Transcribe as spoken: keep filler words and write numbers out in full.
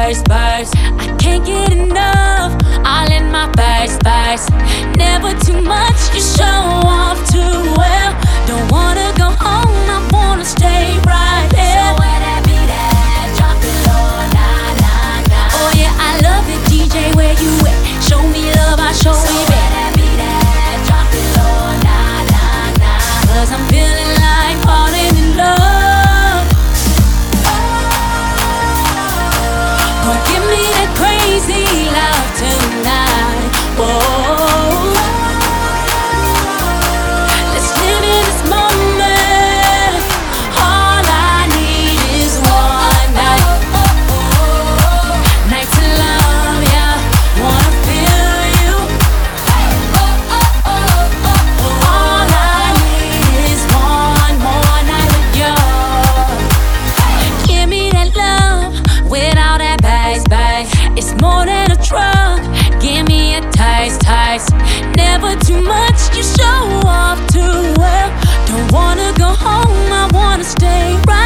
burst, burst. I can't get enough, all in my burst, burst. Never too much, you show off too well. Don't wanna go home, I wanna stay right here. So where that beat at? Drop it low, nah, nah, nah. Oh yeah, I love it, D J, where you at? Show me love, I show so it back. Where that beat at? Drop it low, nah, nah, nah. Cause I'm feeling like falling in love. Oh, give me that crazy love tonight. Whoa. Let's live in this moment. All I need is one night. Night to love ya. Wanna feel you. All I need is one more night with you. Give me that love without that bass, bass. It's more than a drug. Give me a taste, taste. Never too much, you show off too well. Don't wanna go home, I wanna stay right